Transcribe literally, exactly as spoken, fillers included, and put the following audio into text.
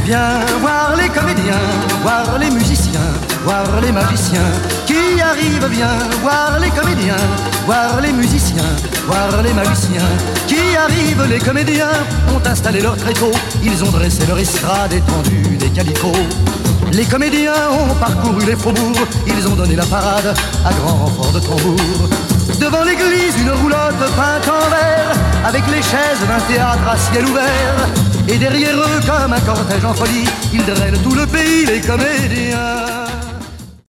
Viens voir les comédiens, voir les musiciens, voir les magiciens qui arrivent. Viens voir les comédiens, voir les musiciens, voir les magiciens qui arrivent. Les comédiens ont installé leur tréteau, ils ont dressé leur estrade étendue des calicots. Les comédiens ont parcouru les faubourgs, ils ont donné la parade à grand renfort de tambour. Devant l'église, une roulotte peinte en vert, avec les chaises d'un théâtre à ciel ouvert. Et derrière eux, comme un cortège en folie, ils drainent tout le pays, les comédiens.